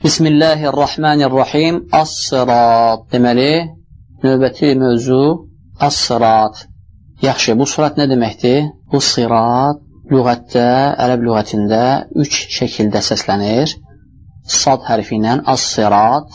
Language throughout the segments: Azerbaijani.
Bismillahirrahmanirrahim. As-sırat. Deməli, növbəti mövzu as-sırat. Yaxşı, bu sırat nə deməkdir? Bu sırat lüğətdə, ərəb lüğətində 3 şəkildə səslənir. Sad hərfi ilə as-sırat,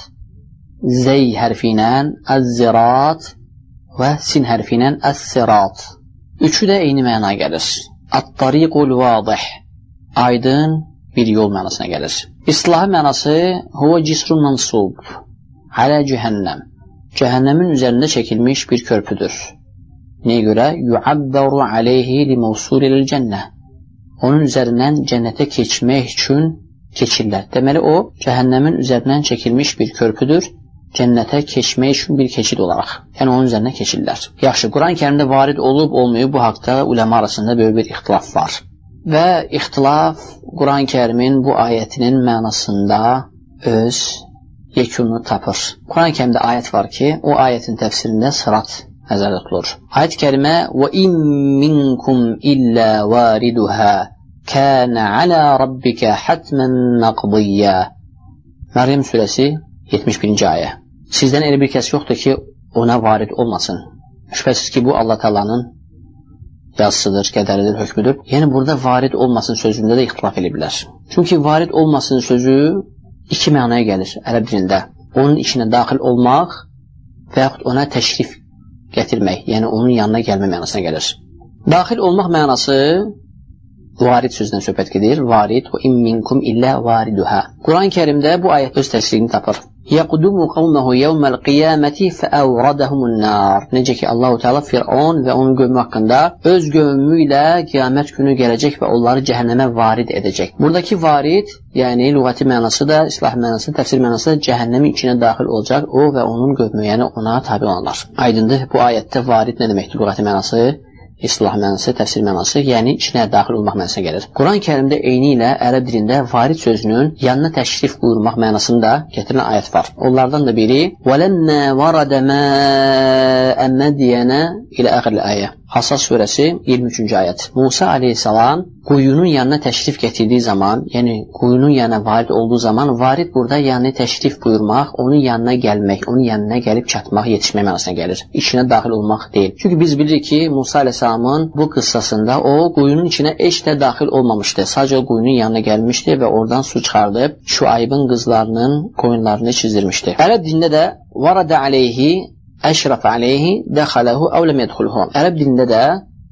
zey hərfi ilə az-zirat və sin hərfi ilə as-sırat. Üçü də eyni məna gəlir. At-tariqul vadih, aydın bir yol mənasına gəlir. İslahi mənası huve cisrun mansub alə cəhənnəm, cəhənnəmin üzərində çəkilmiş bir körpüdür. Nəyə görə? Yu'abbaru aleyhi li mevsulil cənnə, onun üzərindən cənnətə keçmək üçün keçirlər. Deməli, o, cəhənnəmin üzərindən çəkilmiş bir körpüdür, cənnətə keçmək üçün bir keçid olaraq. Yəni, onun üzərindən keçirlər. Yaxşı, Quran-ı Kərimdə varid olub, olmayıb, bu haqda uləma arasında böyük bir ixtilaf var. Və ixtilaf Quran-ı Kərimin bu ayətinin mənasında öz yekununu tapır. Quran-ı Kərimdə ayət var ki, o ayətin təfsirində sırat nəzərdə tutulur. Ayət-i kərimə وَإِن مِّنكُمْ إِلَّا وَارِدُهَا كَانَ عَلَى رَبِّكَ حَتْمًا مَقْضِيًّا. Məryəm surəsi 71-ci ayə. Sizdən elə bir kəs yoxdur ki, ona varid olmasın. Şübhəsiz ki, bu Allah Taala'nın yazısıdır, qədəridir, hökmüdür. Yəni, burada varid olmasın sözündə də ixtilaf ediblər. Çünki varid olmasın sözü iki mənaya gəlir ərəb dilində. Onun içinə daxil olmaq və yaxud ona təşrif gətirmək, yəni onun yanına gəlmə mənasına gəlir. Daxil olmaq mənası varid sözündən söhbət gedir. Varid və in minkum illə variduha. Quran-ı Kərimdə bu ayət öz təsdiqini tapır. Yaqdumu qavməhu yevməl qiyaməti fəəvradəhumun nar. Necə ki, Allah-u Teala Fir'on və onun qövmü haqqında öz qövmü ilə qiyamət günü gələcək və onları cəhənnəmə varid edəcək. Buradakı varid, yəni lüğəti mənası da, islah mənası, təfsir mənası da cəhənnəmin içinə daxil olacaq o və onun qövmü, yəni ona tabi olanlar. Aydındır, bu ayətdə varid nə deməkdir? Lüğəti mənası, islah mənası, təfsir mənası, yəni içinə daxil olmaq mənasına gəlir. Quran-ı Kərimdə eyni ilə ərəb dilində varid sözünün yanına təşrif buyurmaq mənasında gətirilən ayət var. Onlardan da biri وَلَمَّا وَرَدَ مَاءَ مَدْيَنَ ilə əxirli ayə. Hasas surəsi 23-cü ayət. Musa aleyhissalam quyunun yanına təşrif gətirdiyi zaman, yəni quyunun yanına varid olduğu zaman, varid burada yəni təşrif buyurmaq, onun yanına gəlmək, onun yanına gəlib çatmaq, yetişmək mənasına gəlir. İçinə daxil olmaq deyil. Çünki biz bilirik ki, Musa aleyhissalamın bu qıssasında o quyunun içinə heç də daxil olmamışdı. Sadəcə o quyunun yanına gəlmişdi və oradan su çıxardıb Şuaybın qızlarının qoyunlarını çizdirmişdi. Ərəb dilində də varada aleyhi əşraf aleyhi dəxaləhu əvləm yədxulhu. Ərəb dilində də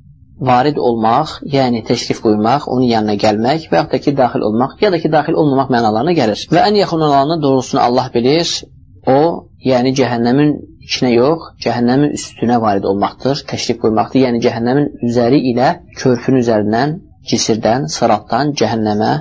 varid olmaq, yəni təşrif qoymaq, onun yanına gəlmək və yaxud da ki, daxil olmaq, ya da ki, daxil olmamaq mənalarına gəlir. Və ən yaxın olanı doğrusunu Allah bilir, o, yəni cəhənnəmin içinə yox, cəhənnəmin üstünə varid olmaqdır, təşrif qoymaqdır. Yəni cəhənnəmin üzəri ilə körpünün üzərindən, cisirdən, sıratdan cəhənnəmə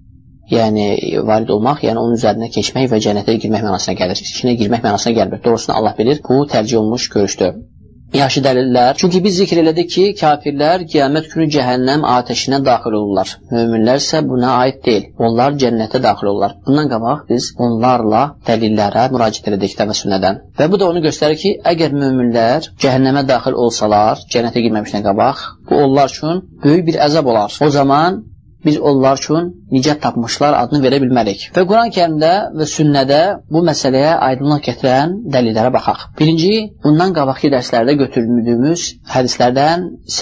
yəni varid olmaq, yəni onun üzərinə keçmək və cənnətə girmək mənasına gəlir. İçinə girmək mənasına gəlmir. Doğrusunu Allah bilir. Bu tərcih olunmuş görüşdür. Yaxşı dəlillər. Çünki biz zikr elədik ki, kafirlər qiyamət günü cəhənnəm atəşinə daxil olurlar. Möminlər isə buna aid deyil. Onlar cənnətə daxil olurlar. Bundan qabaq biz onlarla dəlillərə müraciət elədik və sünnədən. Və bu da onu göstərir ki, əgər möminlər cəhənnəmə daxil olsalar, cənnətə girməmişdən qabaq, bu onlar üçün böyük bir əzab olar. O zaman biz onlar üçün nicət tapmışlar adını verə bilmərik. Və Quran-ı Kərimdə və sünnədə bu məsələyə aydınlıq gətirən dəlillərə baxaq. Birinci, bundan qabaqki dərslərdə götürüldüyümüz hədislərdən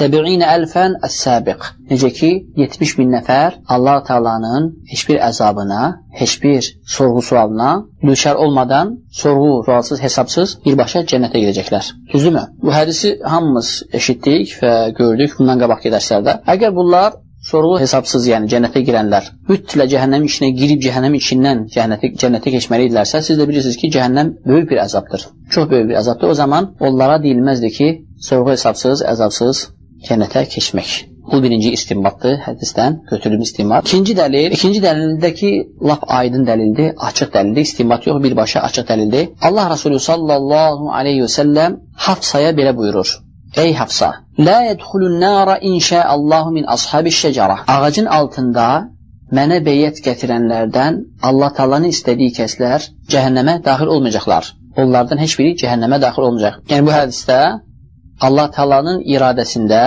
70.000 əs-səbiq. Necə ki, 70.000 nəfər Allah Taala'nın heç bir əzabına, heç bir sorğu-sualına düşər olmadan, sorğu-sualsız, hesabsız birbaşa cənnətə gedəcəklər. Düzdürmü? Bu hədisi hamımız eşitdik və gördük bundan qabaqki dərslərdə. Əgər bunlar sorğu hesabsız, yəni cənnətə girənlər mütlə cəhənnəmin içinə girib cəhənnəmin içindən cənnətə keçməli idilərsə, siz də bilirsiniz ki, cəhənnəm böyük bir əzabdır. Çox böyük bir əzabdır. O zaman onlara deyilməzdir ki, sorğu hesabsız, əzabsız cənnətə keçmək. Bu birinci istinbatdır, hədisdən götürülmüş istinbat. İkinci dəlildəki lap aydın dəlildir, açıq dəlildir, istinbat yox, birbaşa açıq dəlildir. Allah Resulü sallallahu aleyhi və səlləm Hafsaya belə buyurur. Ey Hafsa, la yədxulun nara inşəallahu min ashabiş şəcərə. Ağacın altında mənə beyyət gətirənlərdən Allah Taala'nın istədiyi kəslər cəhənnəmə daxil olmayacaqlar. Onlardan heç biri cəhənnəmə daxil olmayacaq. Yəni bu hədisdə Allah Taala'nın iradəsində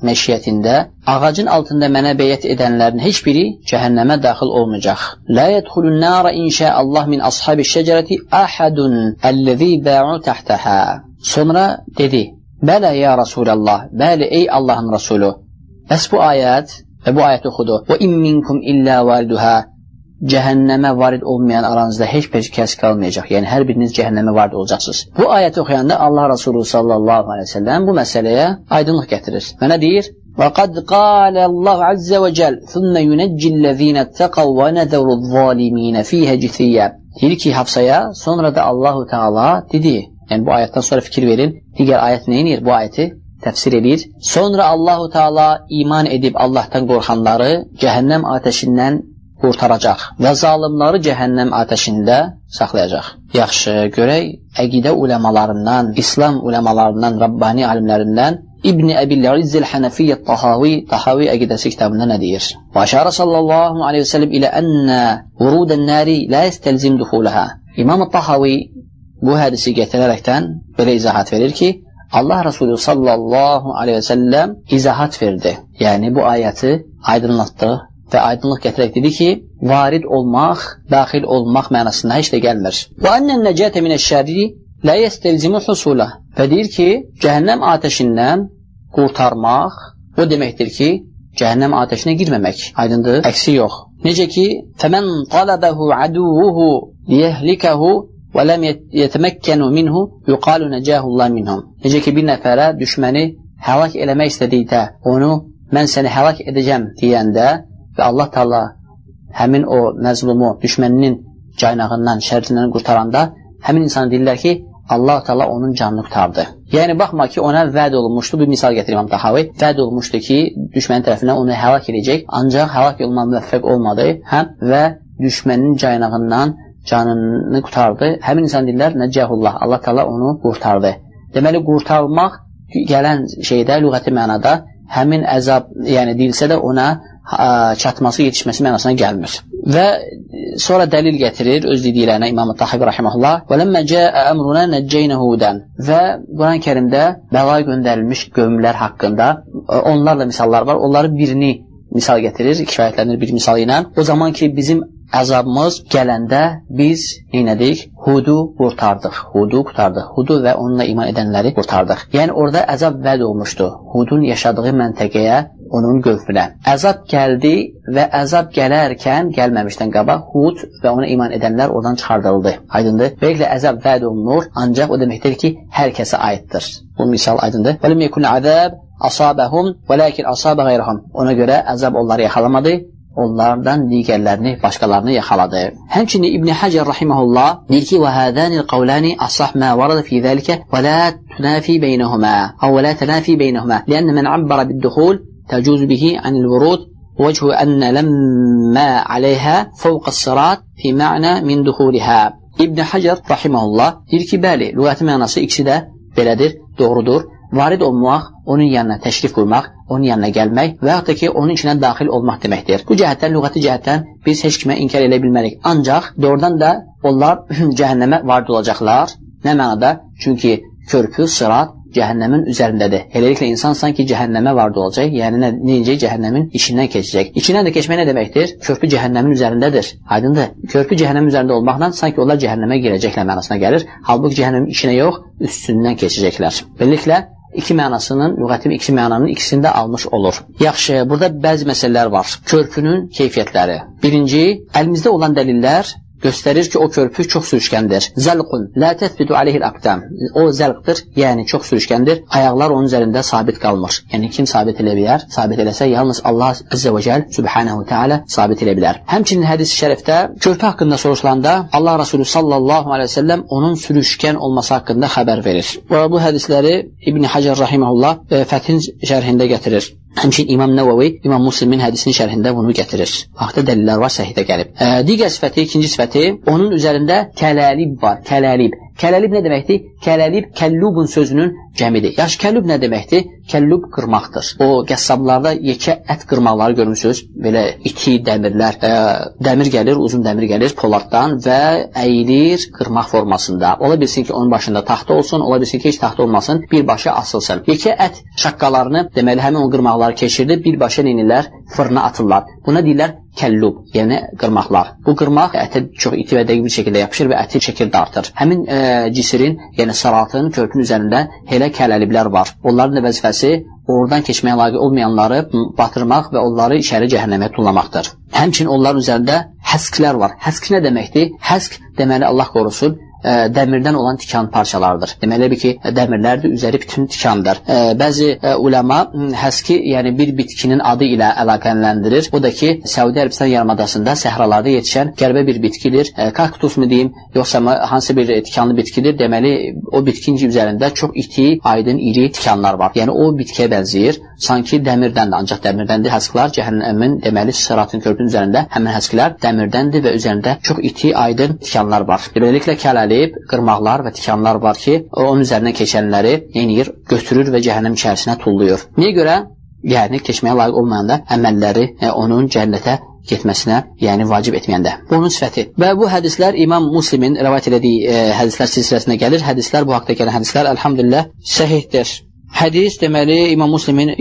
məşiyyətində ağacın altında mənə beyət edənlərin heç biri cəhənnəmə daxil olmayacaq. La yədxulun nara inşaallah min ashabi şəcərəti ahadun əlləzi ba'u tahtaha. Sonra dedi: "Bələ ya Rasulallah, bəli ey Allahın Rəsulü." Bəs bu ayət və bu ayət oxudu. "Və in minkum illə variduha." Cəhənnəmə varid olmayan aranızda heç bir kəs qalmayacaq. Yəni hər biriniz cəhənnəmə varid olacaqsınız. Bu ayəti oxuyanda Allah Rəsulü sallallahu əleyhi və səlləm bu məsələyə aydınlıq gətirir. Və nə deyir? "Və qad qala Allah azza və cəl, thumma yunəccillezina taqav və nadharu zalimin fiha cithiyya." Deyir ki, Hafsaya, sonra da Allahu Teala dedi. Yəni bu ayətdən sonra fikir verin. Digər ayət nə edir? Bu ayəti təfsir edir. Sonra Allahu Teala iman edib Allahdan qorxanları cəhənnəm atəşindən qurtaracaq və zalimları cəhənnəm atəşində saxlayacaq. Yaxşı, görək əqidə uləmalarından, İslam uləmalarından, Rabbani alimlərindən İbn-i Əbil-İzzil Hənəfiyyət Tahavi əqidəsi kitabında nə deyir? Və əşarə sallallahu aleyhi və səlləm ilə ənnə vurudən nəri lə istəlzim duxulaha. İmam-ı Tahavi bu hədisi gətirərəkdən belə izahat verir ki, Allah Resulü sallallahu aleyhi və səlləm izahat verdi. Yəni bu ayəti aydınlatdı və aydınlıq gətirək dedi ki, varid olmaq, daxil olmaq mənasında heç də gəlmir. Və ənnən nəcətə minəşşəri lə yəstəlzimu husulə. Və deyir ki, cəhənnəm atəşindən qurtarmaq o deməkdir ki, cəhənnəm atəşinə girməmək. Aydındır? Əksi yox. Necə ki, fəmən talabəhu aduvuhu liyəhlikahu və ləm yetəməkkənu minhu yuqalu nəcəhullah minhum. Necə ki, bir nəfərə düşməni həlak eləmək istədikdə, onu mən səni həlak edəcəm deyəndə və Allah Taala həmin o məzlumu düşməninin caynağından, şərrindən qurtaranda həmin insan deyirlər ki, Allah Taala onun canını qurtardı. Yəni baxma ki, ona vəd olunmuşdu, bir misal gətirir İmam Tahavi, vəd olunmuşdu ki, düşmənin tərəfindən onu həlak edəcək, ancaq həlak olma müvəffəq olmadı və düşmənin caynağından canını qurtardı. Həmin insan deyirlər, nəcəhullah, Allah Taala onu qurtardı. Deməli, qurtarmaq gələn şeydə, lüğəti mənada həmin əzab, yəni deyilsə də ona çatması, yetişməsi mənasına gəlmir. Və sonra dəlil gətirir öz dediklərinə İmam-ı Tahavi rahimehullah. Və ləmmə cəə əmruna nəccəynə hudən. Və Quran-ı Kərimdə bəla göndərilmiş qövmlər haqqında onlarla misallar var. Onların birini misal gətirir, kifayətlənir bir misal ilə. O zaman ki, bizim əzabımız gələndə biz neynədik? Hudu qurtardıq. Hudu və onunla iman edənləri qurtardıq. Yəni orada əzab vəd olmuşdu. Hudun yaşadığı məntəqəyə, onun qövmünə. Əzab gəldi və əzab gələrkən gəlməmişdən qabaq Hud və ona iman edənlər oradan çıxardıldı. Aydındır? Beləliklə əzab vəd olunur, ancaq o deməkdir ki, hər kəsə aiddir. Bu misal aydındır. Və ləm yekun əzab asabəhum və lakin asabə qayrahum. Ona görə əzab onları yaxalamadı, onlardan digərlərini, başqalarını yaxaladı. Həmçinin İbn Həcər rahimehullah deyir ki: "Və hədənil qavlani asah ma varada fi zəlikə və la tunafi beynəhumə, və la tunafi beynəhumə, li'anna men abbara bid-dukhul təcuz bihi anil vurud, vəchu enne lemma aleyhə fawqas-sirat fi ma'na min dukhulihə." İbn Həcər rahimehullah deyir ki, bəli, lüğəti mənası ikisi də belədir, doğrudur. Varid olmaq, onun yanına təşrif qurmaq, onun yanına gəlmək və yaxud da ki, onun içinə daxil olmaq deməkdir. Bu cəhətdən, lüğəti cəhətdən biz heç kimə inkar edə bilmərik. Ancaq doğrudan da onlar cəhənnəmə varid olacaqlar. Nə mənada? Çünki körpü, sırat cəhənnəmin üzərindədir. Eləliklə insan sanki cəhənnəmə varid olacaq, yəni necə cəhənnəmin içindən keçəcək. İçindən də keçmək nə deməkdir? Körpü cəhənnəmin üzərindədir. Aydındır? Körpü cəhənnəmin üzərində olmaqla sanki onlar cəhənnəmə girəcəklər mənasına gəlir. Halbuki cəhənnəmin içinə yox, üstündən keçəcəklər. Beləliklə, iki mənasının, lüğətin iki mənanın ikisini də almış olur. Yaxşı, burada bəzi məsələlər var. Körpünün keyfiyyətləri. Birinci, əlimizdə olan dəlillər göstərir ki, o körpü çox sürüşkəndir. Zəlqun, la təthbitu aleyhil aqdam. O zəlqdir, yəni çox sürüşkəndir. Ayaqlar onun üzərində sabit qalmır. Yəni kim sabit elə bilər? Sabit eləsə yalnız Allah Azze və Cəl Subhanahu Teala sabit elə bilər. Həmçinin hədis-i şərifdə körpü haqqında soruşulanda Allah Resulü sallallahu aleyhi ve sellem onun sürüşkən olması haqqında xəbər verir. Və bu hədisləri İbn Həcər rahimehullah Fəthin şərhində gətirir. Həmçinin İmam Nəvəvi, İmam Müslimin hədisinin şərhində bunu gətirir. Vaxtda dəlillər var, səhihdə gəlib. Digər sifəti, ikinci sifəti, onun üzərində kələlib var. Kələlib. Kələlib nə deməkdir? Kələlib, kəllubun sözünün cəmidir. Yaxşı, kəllub nə deməkdir? Kəllub qırmaqdır. O qəssablarda yekə ət qırmaqları görmüsünüz. Belə iti dəmirlər, dəmir gəlir, uzun dəmir gəlir poladdan və əyilir qırmaq formasında. Ola bilsin ki, onun başında taxta olsun, ola bilsin ki, heç taxta olmasın, birbaşa asılsın. Yekə ət şaqqalarını, deməli, həmin o qırmaqları keçirdib, birbaşa neynirlər? Fırına atırlar. Buna deyirlər kəllub, yəni qırmaqlar. Bu qırmaq ətə çox iti və dəqiq bir şəkildə yapışır və əti şəkil dartır. Həmin cisirin, yəni salatın, körpünün üzərində elə kələliblər var. Onların da vəzifəsi oradan keçməyə layiq olmayanları batırmaq və onları içəri cəhənnəmə tullamaqdır. Həmçinin onların üzərində həsklər var. Həsk nə deməkdir? Həsk deməli, Allah qorusun, dəmirdən olan tikan parçalardır. Deməli ki, dəmirlərdir, üzəri bütün tikandır. Bəzi uləma həski, yəni bir bitkinin adı ilə əlaqələndirir. O da ki, Səudi Ərəbistan yarımadasında səhralarda yetişən qəribə bir bitkidir. Kaktus mu deyim, yoxsa hansı bir tikanlı bitkidir. Deməli, o bitkinin üzərində çox iti, aydın, iri tikanlar var. Yəni, o bitkiyə bənzəyir. Sanki dəmirdəndir, ancaq dəmirdəndir. Həsklar cəhənnəmin, deməli, sıratın körpünün üzərində həmin həsklər dəmirdəndir və üzərində çox iti, aydın tikanlar var. Beləliklə, qırmaqlar və tikanlar var ki, onun üzərindən keçənləri yeniyir, götürür və cəhənnəm içərisinə tulluyur. Niyə görə? Yəni, keçməyə layiq olmayanda əməlləri onun cənnətə getməsinə, yəni vacib etməyəndə. Bunun sifəti. Və bu hədislər İmam Muslimin rəvayət elədiyi hədislər silsiləsinə gəlir. Hədislər, bu haqda gələn hədislər, əlhamdülillah, səhihdir. Hədis, deməli, İmam Muslimin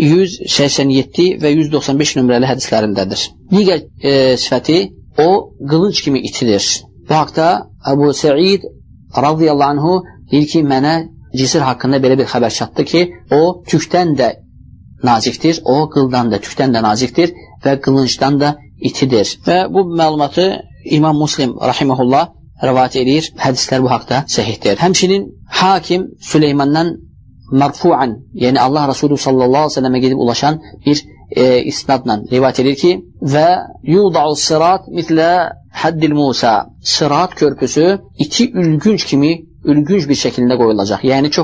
187 və 195 nömrəli hədislərindədir. Digər sifəti, o qılınc kimi itilir. Bu haqda Əbu Səid radiyallahu anhu deyir ki, mənə cisir haqqında belə bir xəbər çatdı ki, o tükdən də nazikdir, o qıldan da, tükdən də nazikdir və qılıncdan da itidir. Və bu məlumatı İmam Muslim rahimehullah rəvayət edir. Hədislər bu haqda səhihdir. Həmçinin Hakim Süleymandan mərfu'an, yəni Allah Resulü sallallahu aleyhi ve sellemə gedib ulaşan bir isnadla rivayət edir ki, və yuda'u sirat mitlə Həddil Musa, sırat körpüsü iti ülgünc kimi, ülgünc bir şəkildə qoyulacaq. Yəni, çox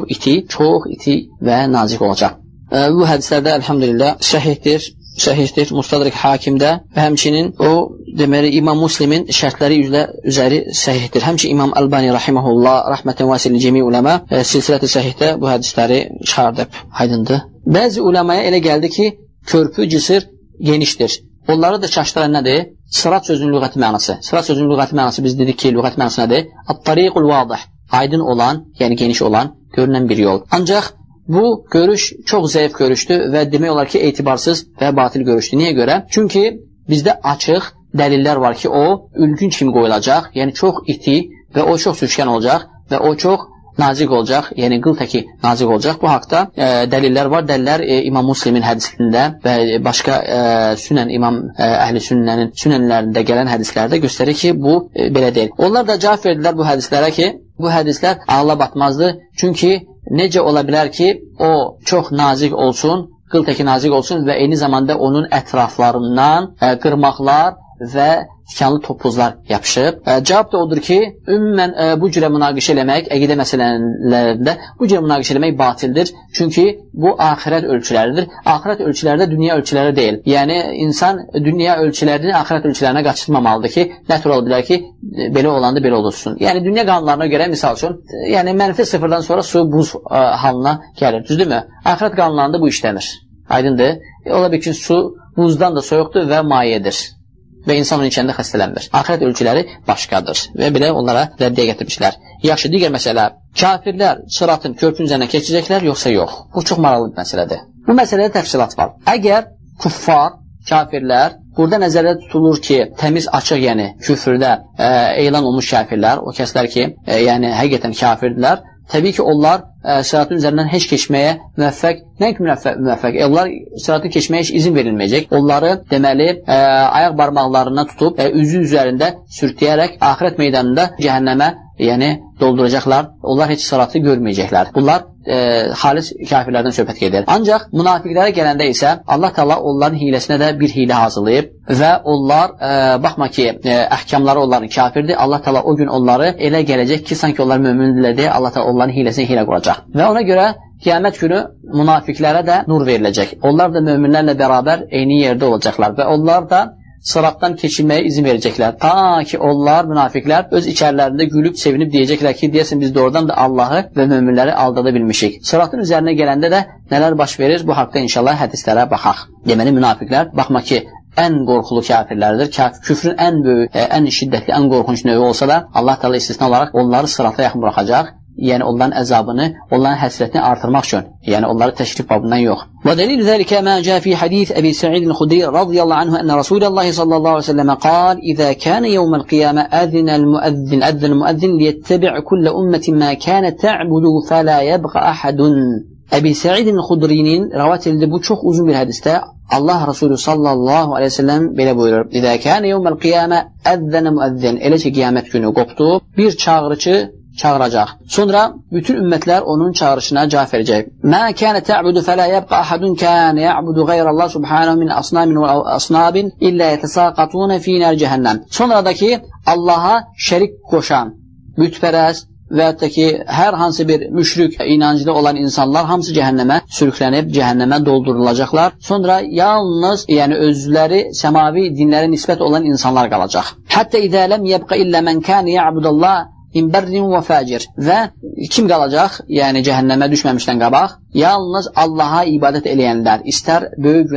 iti və nazik olacaq. Bu hədislərdə, əlhamdülillah, səhihdir, Mustadrik Hakimdə və həmçinin o, deməli, İmam Muslimin şərtləri üzəri səhihdir. Həmçinin İmam Əlbani rahiməhullah, rəhmətən vəsili cəmi uləmə, silsilə-i səhihdə bu hədisləri çıxardıb. Aydındır. Bəzi uləmaya elə gəldi ki, körpü, cisir genişdir. Onları da çaşdıran nədir? Sırat sözünün lüğəti mənası. Sırat sözünün lüğəti mənası biz dedik ki, lüğəti mənası nədir? At-tariqul vadih. Aydın olan, yəni geniş olan, görünən bir yol. Ancaq bu görüş çox zəif görüşdür və demək olar ki, etibarsız və batil görüşdür. Niyə görə? Çünki bizdə açıq dəlillər var ki, o ülgünc kimi qoyulacaq, yəni çox iti və o çox sürüşkən olacaq və o çox nazik olacaq, yəni qıl təki nazik olacaq. Bu haqda dəlillər var. Dəlillər İmam Muslimin hədisində və başqa sünən İmam Əhl-i Sünnənin sünənlərində gələn hədislərdə göstərir ki, bu belə deyil. Onlar da cavab verdilər bu hədislərə ki, bu hədislər ağla batmazdır. Çünki necə ola bilər ki, o çox nazik olsun, qıl təki nazik olsun və eyni zamanda onun ətraflarından qırmaqlar və tikanlı topuzlar yapışıb. Cavab da odur ki, ümumən bu cürə münaqişə eləmək, əqidə məsələlərində bu cürə münaqişə eləmək batildir. Çünki bu axirət ölçüləridir. Axirət ölçüləri də dünya ölçüləri deyil. Yəni, insan dünya ölçülərini axirət ölçülərinə qaçırmamalıdır ki, nətər ola bilər ki, belə olanda belə olursun. Yəni, dünya qanunlarına görə, misal üçün, yəni, mənfi sıfırdan sonra su buz halına gəlir. Düzdürmü? Axirət qanunlarında bu işlənir. Aydındır. Ola bir ki, su buzdan da soyuqdur və mayedir. Və insan onun içəndə xəstələnmir. Axirət ölçüləri başqadır və belə onlara rəddiyə gətirmişlər. Yaxşı, digər məsələ, kafirlər sıratın körpünün üzərinə keçəcəklər, yoxsa yox? Bu çox maraqlı bir məsələdir. Bu məsələdə təfsilat var. Əgər kuffar, kafirlər, burada nəzərdə tutulur ki, təmiz, açıq, yəni küfrdə elan olmuş kafirlər, o kəslər ki, yəni həqiqətən kafirdirlər, təbii ki, onlar sıratın üzərindən heç keçməyə müvəffəq, nəinki müvəffəq, onlar sıratın keçməyə heç izin verilməyəcək. Onları, deməli, ayaq barmaqlarına tutub, üzü üzərində sürtəyərək axirət meydanında cəhənnəmə, yəni dolduracaqlar, onlar heç sıratı görməyəcəklər. Bunlar xalis kafirlərdən söhbət gedir. Ancaq münafiqlərə gələndə isə Allah Teala onların hiləsinə də bir hilə hazırlayıb və onlar, baxma ki, əhkamları onların kafirdir, Allah Teala o gün onları elə gələcək ki, sanki onlar mömindirlər, Allah Teala onların hiləsinə hilə quracaq. Və ona görə qiyamət günü münafiqlərə də nur veriləcək. Onlar da möminlərlə bərabər eyni yerdə olacaqlar və onlar da sıratdan keçilməyə izin verəcəklər. Ta ki onlar, münafiqlər öz içərlərində gülüb, sevinib deyəcəklər ki, deyəsin biz doğrudan da Allahı və möminləri aldada bilmişik. Sıratın üzərinə gələndə də nələr baş verir? Bu haqda inşallah hədislərə baxaq. Deməli, münafiqlər, baxma ki, ən qorxulu kafirlərdir. Küfrün ən böyük, ən şiddətli, ən qorxunç növü olsa da Allah Teala istisna olaraq onları sırata yaxın buraxacaq. Yəni onların əzabını, onların həsrətini artırmaq üçün. Yəni onları təşrif babından yox. Və dəlil zəlikə mə cə fi hadis Əbi Səidin Xudri radiyallahu anhu ənə Rasulullah sallallahu aleyhi ve sellem qal İzə kənə yevməl qiyamə əzinəl müəzzin liyettəbi' kullə ümmətin mə kənə tə'budu fələ yəbqə əhədun. Əbi Səidin Xudrinin rəvat edildi bu çox uzun bir hədisdə. Allah Resulü sallallahu aleyhi ve sellem belə buyurur. İzə kənə yevməl qiyamə əzzənə müəzzin. Elə ki qiyamət günü qopdu, bir çağırıcı çağıracaq. Sonra bütün ümmətlər onun çağırışına cavab verəcək. Mə kənə tə'budu fələ yəbqə əhədun kənə yə'budu qayrəllah subhanahu min asnamin və asnabin illə yətəsaqatuna fi nər cəhənnəm. Sonradakı Allaha şərik qoşan, bütpərəst və hətta ki, hər hansı bir müşrik inanclı olan insanlar hamısı cəhənnəmə sürüklənib, cəhənnəmə doldurulacaqlar. Sonra yalnız, yəni özləri səmavi dinlərə nisbət olan insanlar qalacaq. Hətta izə ləm yəbqə illə mən kənə yə'budallah min bərrin və fəcir. Və kim qalacaq? Yəni cəhənnəmə düşməmişdən qabaq, yalnız Allaha ibadət eləyənlər, istər böyük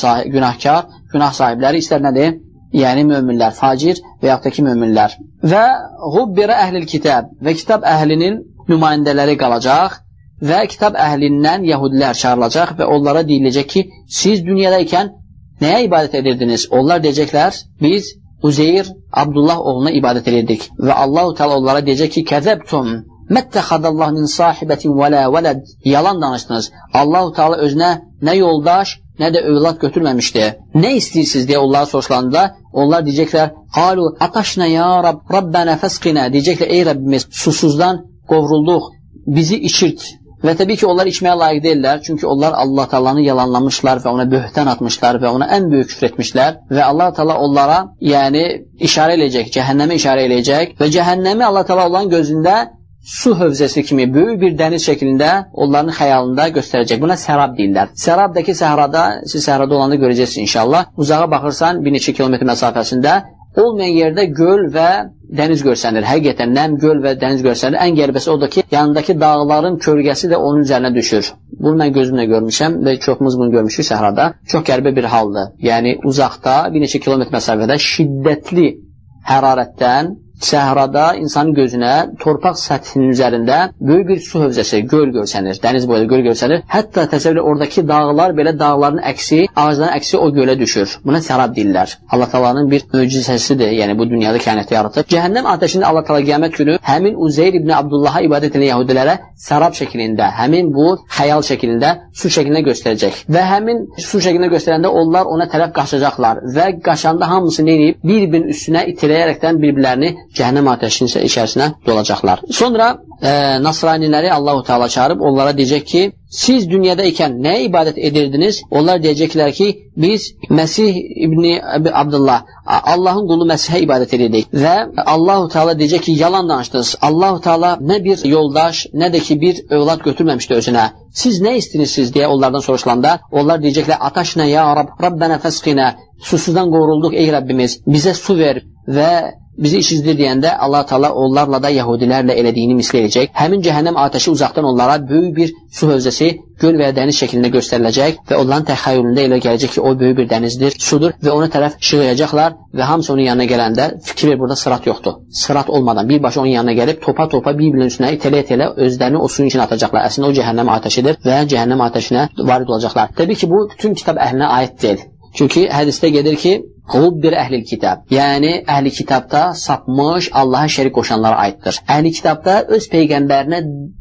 günah sahibləri, istər nədir? Yəni möminlər, facir və yaxud da ki möminlər. Və hubbirə əhlil kitab və kitab əhlinin nümayəndələri qalacaq və kitab əhlindən yəhudilər çağırılacaq və onlara deyiləcək ki, siz dünyadaykən nəyə ibadət edirdiniz? Onlar deyəcəklər, biz Uzeyr, Abdullah oğluna ibadət edirdik. Və Allah-u Teala onlara deyəcək ki, kəzəbtum, məttəxadallah min sahibətin və lə vələd. Yalan danışdınız. Allah-u Teala özünə nə yoldaş, nə də övlad götürməmişdi. Nə istəyirsiniz deyə onlara soruşulanda, onlar deyəcəklər, qalu ataşna ya Rab, Rabbənə fəsqinə. Deyəcəklər, ey Rəbbimiz, susuzdan qovrulduq, bizi içirt. Və təbii ki, onlar içməyə layiq deyirlər. Çünki onlar Allah Taala'nı yalanlamışlar və ona böhtan atmışlar və ona ən böyük küfr etmişlər. Və Allah Taala onlara, yəni işarə eləyəcək, cəhənnəmə işarə eləyəcək və cəhənnəmi Allah Taala onların gözündə su hövzəsi kimi böyük bir dəniz şəklində onların xəyalında göstərəcək. Buna sərab deyirlər. Sərabdakı səhrada, siz səhrada olanda görəcəksiniz inşallah. Uzağa baxırsan, bir neçə kilometr məsafəsində olmayan yerdə göl və dəniz görsənir. Həqiqətən nəm göl və dəniz görsənir. Ən qəribəsi odur ki, yanındakı dağların kölgəsi də onun üzərinə düşür. Bunu mən gözümlə görmüşəm və çoxumuz bunu görmüşük səhrada. Çox qəribə bir haldır. Yəni uzaqda, bir neçə kilometr məsafədə şiddətli hərarətdən səhrada insanın gözünə torpaq səthinin üzərində böyük bir su hövzəsi, göl görsənir, dəniz boyunda göl görsənir. Hətta təsəvvür oradakı dağlar belə dağların əksi, ağacların əksi o gölə düşür. Buna sərab deyirlər. Allah Taala'nın bir möcüzəsidir. Yəni bu dünyada kainatı yaratıb. Cəhənnəm atəşində Allah Taala qiyamət günü həmin Uzeyr ibn Abdullah'a ibadət edən yəhudilərə sərab şəklində, həmin bu xəyal şəklində, su şəklində göstərəcək. Və həmin su şəklində göstərəndə onlar ona tərəf qaçacaqlar və qaçanda hamısı nə edib? Bir-birinin üstünə itiləyərəkdən bir-birlərini cəhənnəm atəşinin içərisinə dolacaqlar. Sonra Nasraniləri Allah-u Teala çağırıb onlara deyəcək ki, siz dünyada ikən nəyə ibadət edirdiniz? Onlar deyəcəklər ki, biz Məsih ibn Abdullah, Allahın qulu Məsihə ibadət edirdik. Və Allah-u Teala deyəcək ki, yalan danışdınız. Allah-u Teala nə bir yoldaş, nə də ki bir övlad götürməmişdi özünə. Siz nə istəyirsiniz deyə onlardan soruşulanda, onlar deyəcəklər, ataşna ya Rab, Rabbənə fəsqinə, susuzdan qovrulduq ey Rəbbimiz, bizə su ver və bizi işizdir deyəndə Allah Taala onlarla da Yahudilərlə elədiyini misal edəcək. Həmin cəhənnəm atəşi uzaqdan onlara böyük bir su hövzəsi, göl və ya dəniz şəklində göstəriləcək və onların təxəyyülündə elə gələcək ki, o böyük bir dənizdir, sudur və ona tərəf şığıyacaqlar və hamısı onun yanına gələndə fikir ver, burada sırat yoxdur. Sırat olmadan birbaşa onun yanına gəlib topa-topa bir-birinin üstünə itələ-itələ özlərini o suyun içine atacaqlar. Əslində o cəhənnəm atəşidir və cəhənnəm atəşinə varid olacaqlar. Təbii ki, bu bütün kitab əhlinə aid deyil. Çünki hədisdə gedir ki, Hubbir əhlil kitab. Yəni, əhli kitabda sapmış, Allaha şərik qoşanlara aiddir. Əhli kitabda öz peyğəmbərinə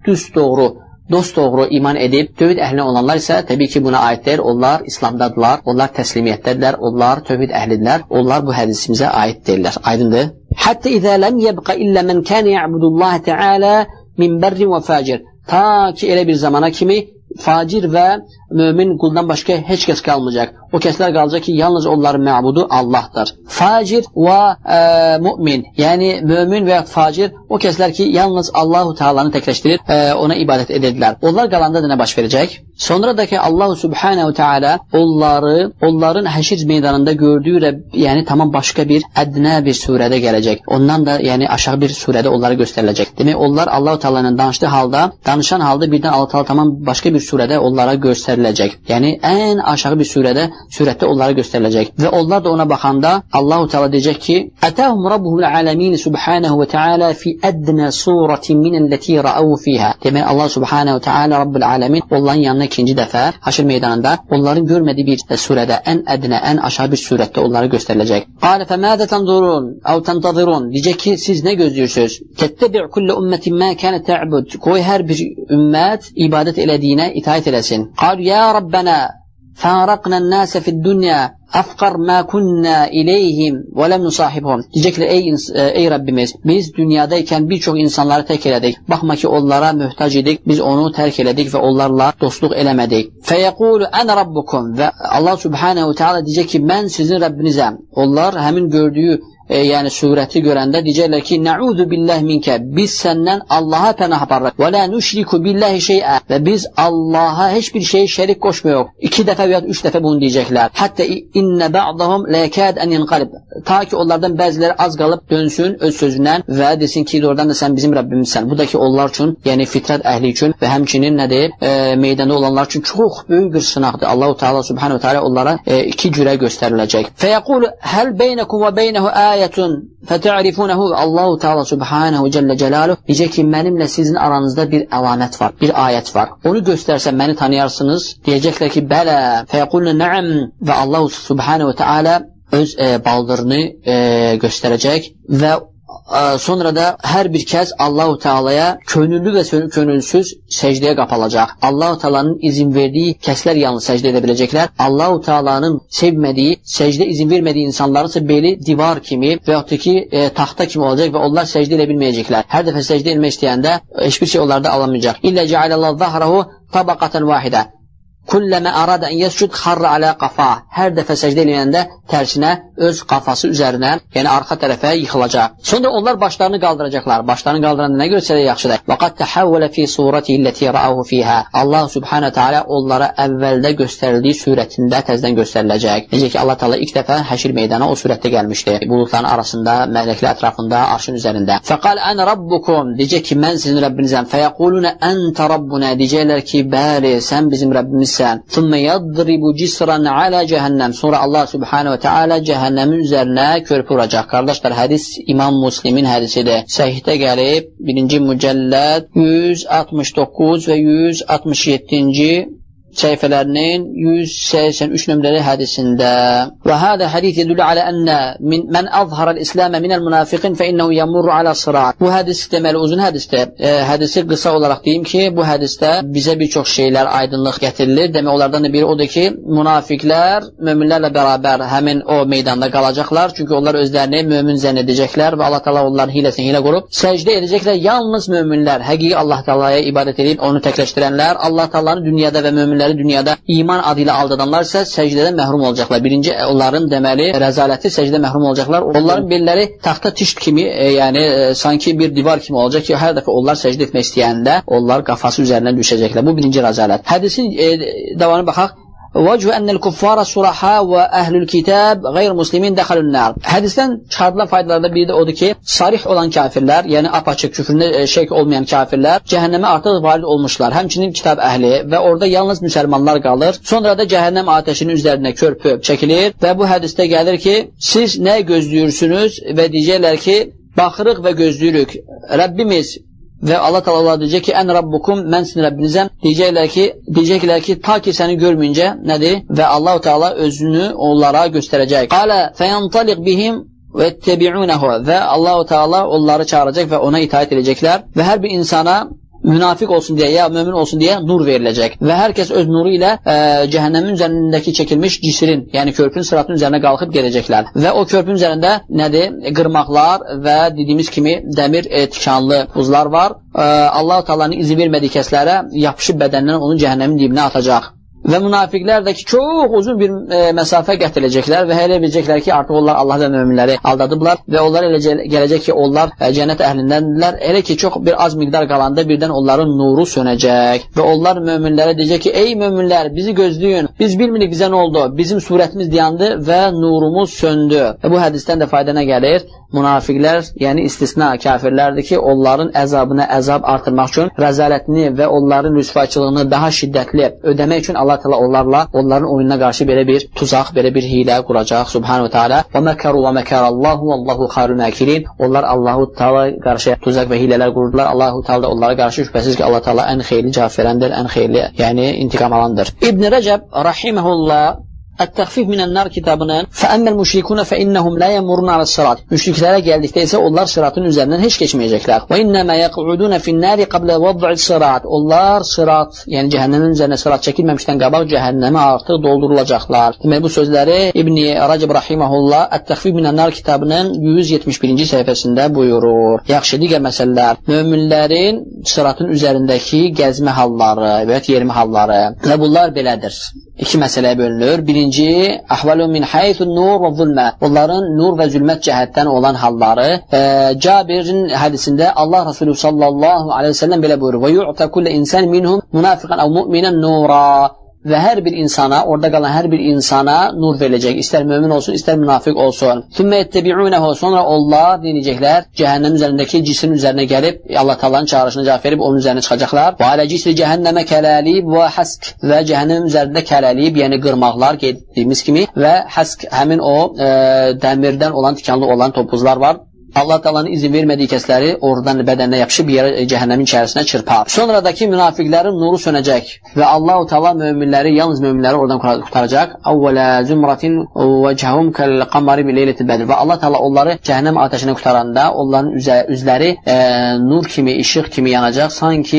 dost doğru iman edib, tövhid əhlinə olanlar isə təbii ki, buna aiddir. Onlar İslamdadılar, onlar təslimiyyətdədirlər, onlar tövhid əhlidirlər. Onlar bu hədisimizə aid deyirlər. Aydındır? Hətta izə ləm yəbqə illə mən kənə yə'budullahi təalə min bərrin və facir. Ta ki, elə bir zamana kimi facir və mömin quldan başqa heç kəs qalmayacaq. O kəslər qalacaq ki, yalnız onların məbudu Allahdır. Facir və mümin, yəni mömin və facir o kəslər ki, yalnız Allahu Teala'nı təkləşdirir, ona ibadət edirlər. Onlar qalanda da nə baş verəcək? Sonra da ki, Allah Subhanahu Teala onların həşir meydanında gördüyü, yəni tamam başqa bir ədnə bir surədə gələcək. Ondan da yəni aşağı bir surədə onlara göstəriləcək. Demək, onlar Allah Teala ilə danışan halda birdən Allah Teala tamam başqa bir surədə onlara göstəriləcək. Yəni ən aşağı bir surətdə onlara göstəriləcək. Və onlar da ona baxanda Allah Teala deyəcək ki: "Atahum rabbuhul alamin subhanahu ve taala fi adna suratin min allati ra'u fiha." Demək, Allah Subhanahu Teala Rabbul Alamin onların yanına ikinci dəfə haşr meydanında onların görmədiyi bir surədə, ən ədnə, ən aşağı bir surətdə onlara göstəriləcək. "Qala femâzâ tanzurun aw tantazirun?" Deyəcək ki, siz nə gözləyirsiniz? "Tettebi' kullu ummetin ma kanat ta'bud." Qoy hər bir ümmət ibadət elədiyinə itaat eləsin. "Qalu ya Rabbana faraqna an-nasa fi'd-dunya afqar ma kunna ilayhim və lam nusahibhum." Deyəcəklər, ey Rəbbimiz, biz dünyadaykən bir çox insanları tərk elədik. Baxma ki, onlara möhtac idik, biz onu tərk elədik və onlarla dostluq eləmədik. "Feyaqulu ana rabbukum." Və Allah Subhanahu Teala deyəcək ki, mən sizin Rəbbinizəm. Onlar həmin gördüyü yəni surəti görəndə deyəcəklər ki, "Na'udhu billahi minka." Biz səndən Allaha pənah aparırıq. "Və la nuşriku billahi şey'a." Və biz Allaha heç bir şey şərik qoşmuyoruz. 2 dəfə və ya 3 dəfə bunu deyəcəklər. Hətta inna ba'dahum la yakad an yanqalib. Ta ki onlardan bəziləri az qalıb dönsün öz sözündən və desin ki, doğrudan da sən bizim Rəbbimizsən. Bu da ki onlar üçün, yəni fitrət əhli üçün və həmçinin nədir? Meydanda olanlar üçün çox böyük bir sınaqdır. Allahu Teala Subhanahu Teala onlara 2 cürə göstəriləcək. "Feyaqulu hal beynakum və beynehu ayetun feta'rifunehu." Allahu Teala Subhanahu Celle Celaluhu deyəcək ki, mənimlə sizin aranızda bir əlamət var, bir ayət var. Onu göstərsəm məni tanıyarsınız. Deyəcəklər ki, "Bələ." Feyaqulna na'am. Və Allahu Subhanahu Teala öz baldırını göstərəcək və sonra da hər bir kəs Allah-u Teala'ya könüllü və könülsüz səcdəyə qapalacaq. Allah-u Teala'nın izin verdiyi kəslər yalnız səcdə edə biləcəklər. Allah-u Teala'nın sevmədiyi, səcdə izin vermədiyi insanların ise beli divar kimi və yaxud da ki taxta kimi olacaq və onlar səcdə edə bilməyəcəklər. Hər dəfə səcdə etmək istəyəndə heç bir şey onlarda alamayacaq. İllə cealallahu zahrahu tabaqatan vahidə. Kulləmə arada en yescud xarra alə qafa. Hər dəfə səcdə eləyəndə tərsinə öz qafası üzərinə, yəni arxa tərəfə yıxılacaq. Sonra onlar başlarını qaldıracaqlar. Başlarını qaldıranda nə görsələr yaxşıdır. Vaqad tahawwala fi suratihi allati ra'ahu fiha. Allah Subhanahu Teala onlara əvvəldə göstərildiyi surətində təzədən göstəriləcək. Necə ki Allah Teala ilk dəfə həşr meydana o surətdə gəlmişdi. Buludların arasında, mələklər ətrafında, arşın üzərində. Faqal ana rabbukum. Deyəcək ki, mən sizin Rəbbinizəm. Feyaquluna ente rabbuna. Deyəcəklər ki, bəli, sən bizim Rəbbimiz. Thumma yadribu cisran ala cehennəm. Sonra Allah Subhanahu Teala cəhənnəmin üzərinə körpü vuracaq. Qardaşlar, hədis İmam Müslimin hədisidir. Səhihdə gəlib 1-ci mücəlləd 169 və 167-ci səhifələrinin 183 nömrəli hədisində. Və hədə hədis yedullu alə ənə mən azharəl İsləmə minəl münafiqin fə innəhu yəmurru alə sırat. Bu hədis deməli uzun hədisdir. Hədisi qısa olaraq deyim ki, bu hədisdə bizə bir çox şeylər aydınlıq gətirilir. Demək onlardan da biri odur ki, münafiqlər möminlərlə bərabər həmin o meydanda qalacaqlar. Çünki onlar özlərini mömin zənn edəcəklər və Allah Teala onların hiləsini hilə qurub səcdə edəcəklər. Yalnız möminlər, həqiqi Allah Teala'ya ibadət edib onu təkləşdirənlər, Allah Teala'nın dünyada və möminlər dünyada iman adı ilə aldadanlar isə səcdədən məhrum olacaqlar. Birinci onların deməli rəzaləti səcdə məhrum olacaqlar. Onların belləri taxta tişt kimi, yəni sanki bir divar kimi olacaq ki, hər dəfə onlar səcdə etmək istəyəndə onlar qafası üzərindən düşəcəklər. Bu birinci rəzalət. Hədisin davamına baxaq. وجه أن الكفار الصرحاء وأهل الكتاب غير مسلمين دخلوا النار. Hədisdən çıxardılan faydalardan biri də odur ki, sarih olan kafirlər, yəni apaçıq küfrünə şək olmayan kafirlər cəhənnəmə artıq varid olmuşlar. Həmçinin kitab əhli və orada yalnız müsəlmanlar qalır. Sonra da cəhənnəm atəşinin üzərinə körpü çəkilir və bu hədisdə gəlir ki, siz nə gözləyirsiniz və deyəcəklər ki, baxırıq və gözləyirik. Rəbbimiz və Allah Teala deyəcək ki, ən Rabbukum, mən sizin Rəbbinizəm. Deyəcəklər ki, ta ki səni görməyincə nədir? Və Allah Teala özünü onlara göstərəcək. Qalə fəyantaliq bihim və təbi'unehu. Və Allah Teala onları çağıracaq və ona itaat edəcəklər. Və hər bir insana münafiq olsun deyə ya mömin olsun deyə nur veriləcək və hər kəs öz nuru ilə cəhənnəmin üzərindəki çəkilmiş cisrin, yəni körpün sıratın üzərinə qalxıb gələcəklər və o körpün üzərində nədir? Qırmaqlar və dediyimiz kimi dəmir tikanlı buzlar var. Allah-u Teala'nın izin vermədiyi kəslərə yapışıb bədəndən onu cəhənnəmin dibinə atacaq. Və münafiqlər də ki, çox uzun bir məsafə qət edəcəklər və elə biləcəklər ki, artıq onlar Allah və möminləri aldadıblar və onlar elə gələcək ki, onlar cənnət əhlindəndirlər. Elə ki, çox bir az miqdar qalanda birdən onların nuru sönəcək və onlar möminlərə deyəcək ki, ey möminlər, bizi gözləyin, biz bilmirik bizə nə oldu, bizim surətimiz dayandı və nurumuz söndü. Və bu hədisdən də fayda nə gəlir? Münafiqlər, yəni istisna kafirlərdir ki, onların əzabına əzab artırmaq üçün rəzalətini və onların rüsvayçılığını daha şiddətli ödəmək üçün Allah Teala onların oyununa qarşı belə bir tuzaq, belə bir hilə quracaq. Subhanahu Teala və məkəru və məkərallahu vallahu xayrul məkirin. Onlar Allahu Teala qarşı tuzaq və hilələr qurdular. Allahu Teala da onlara qarşı şübhəsiz ki, Allah Teala ən xeyirli cavab verəndir, ən xeyirli, yəni intiqam alandır. İbn Rəcəb rahimehullah Ət-Təxfif minən-Nar kitabının فَأَمَّا الْمُشْرِكُونَ فَإِنَّهُمْ لَا يَمُرُّونَ عَلَى الصِّرَاط. Müşriklərə gəldikdə isə onlar sıratın üzərindən heç keçməyəcəklər. وَإِنَّمَا يَقْعُدُونَ فِي النَّارِ قَبْلَ وَضْعِ الصِّرَاط. Onlar sırat, yəni cəhənnəmin üzərinə sırat çəkilməmişdən qabaq cəhənnəmə artıq doldurulacaqlar. Demək bu sözləri İbn Rəcəb rahimehullah Ət-Təxfif minən-Nar kitabının 171-ci səhifəsində buyurur. Yaxşı, digər məsələlər. Möminlərin sıratın üzərindəki gəzmə halları və yermə halları və bunlar belədir. İki məsələyə bölünür. Birinci, əhvalun min haythun nur və zulmə. Onların nur və zülmət cəhətdən olan halları. Cabirin hədisində Allah Resulü sallallahu aleyhi ve sellem belə buyurur. Və yu'ta kullə insan minhum munafiqan əv mu'minən nura. Və hər bir insana, orada qalan hər bir insana nur veriləcək. İstər mömin olsun, istər münafiq olsun. Sümmə ettəbi'unəhu. Sonra onlar dinləyəcəklər. Cəhənnəm üzərindəki cisrin üzərinə gəlib, Allah Taala'nın çağırışına cavab verib, onun üzərinə çıxacaqlar. Və alə cisri cəhənnəmə kələlib və həsk. Və cəhənnəm üzərində kələlib, yəni qırmaqlar dediyimiz kimi və həsk, həmin o dəmirdən olan, tikanlı olan topuzlar var. Allah Taala'nın izin vermədiyi kəsləri oradan bədəninə yapışıb cəhənnəmin içərisinə çırpar. Sonradakı münafiqlərin nuru sönəcək və Allah Taala möminləri, yalnız möminləri oradan qurtaracaq. Əvvələ zümratin vəcəhum kəl-qamari bi-leylətil bədr. Və Allah Taala onları cəhənnəm atəşinə qurtaranda onların üzləri nur kimi, işıq kimi yanacaq. Sanki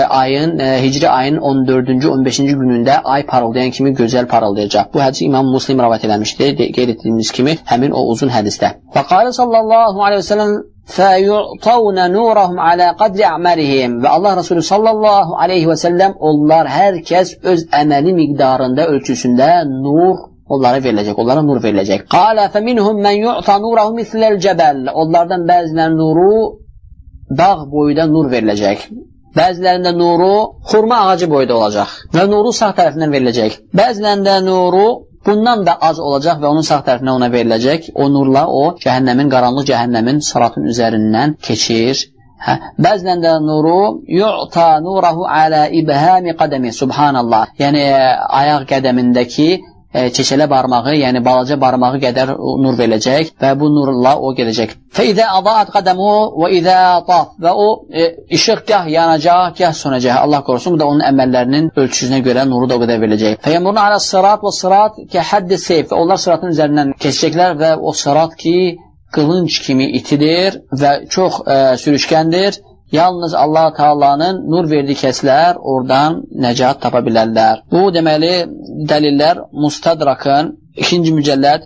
Hicri ayın 14-cü, 15-ci günündə ay parıldayan kimi gözəl parıldayacaq. Bu hədisi İmam Muslim rivayet etmişdir. Qeyd etdiyimiz kimi həmin o uzun hədisdə. Və qala sallallahu aleyhi ve sellem فَيُعْطَوْنَ نُورَهُمْ عَلَى قَدْرِ أَعْمَرِهِمْ. Və Allah Resulü sallallahu aleyhi ve sellem onlar hər kəs öz əməli miqdarında, ölçüsündə nur onlara veriləcək, onlara nur veriləcək. Qala فَمِنْهُمْ مَنْ يُعْطَ نُورَهُ مِثْلَ الْجَبَلِ. Onlardan bəzilərinin nuru dağ boyda nur veriləcək. Bəzilərində nuru xurma ağacı boyda olacaq və nuru sağ tərəfindən veriləcək. Bəzilərində nuru bundan da az olacaq və onun sağ tərəfindən ona veriləcək. O nurla o cəhənnəmin, qaranlıq cəhənnəmin sıratın üzərindən keçir. Bəzilən nuru yu'ta nurahu ala ibhami qadami. Subhanallah. Yəni ayaq qədəmindəki çeçələ barmağı, yəni balaca barmağı qədər nur veriləcək və bu nurla o gələcək. Fəidə adaat qadamu və idə taf. Və o işıq gah yanacaq, gah sönəcək. Allah qorusun, bu da onun əməllərinin ölçüsünə görə nuru da o qədər veriləcək. Fəyəmurun alə sırat və sırat ki həddi seyf. Onlar sıratın üzərindən keçəcəklər və o sırat ki qılınc kimi itidir və çox sürüşkəndir. Yalnız Allah Taala'nın nur verdiyi kəslər oradan nəcat tapa bilərlər. Bu deməli dəlillər Mustadrakın 2-ci mücəlləd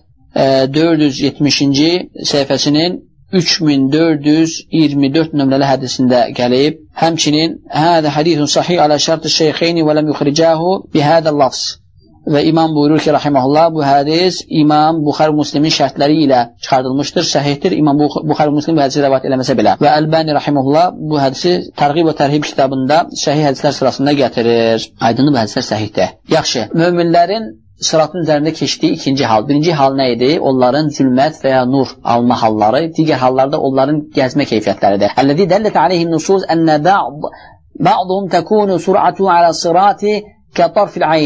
470-ci səhifəsinin 3424 nömrəli hədisində gəlib. Həmçinin "Həzə hadisun sahih alə şərt şeyxeyni və lem yuxricahu bi hadzal lafz." Və imam buyurur ki, rahimehullah, bu hədis İmam Buxari Müslimin şərtləri ilə çıxardılmışdır, səhihdir. İmam Buxari Müslim bu hədisi rivayet eləməsə belə. Və Əlbani rahimehullah bu hədisi Tərğib və Tərhib kitabında səhih hədislər sırasında gətirir. Aydındır, bu hədislər səhihdir. Yaxşı, möminlərin sıratın üzərində keçdiyi ikinci hal. Birinci hal nə idi? Onların zülmət və ya nur alma halları. Digər hallarda onların gəzmə keyfiyyətləridir. Əlləzi dəllət aleyhin nusuz ənə ba'duhum təkunu sur'atu alə sirati kətarfil ayn.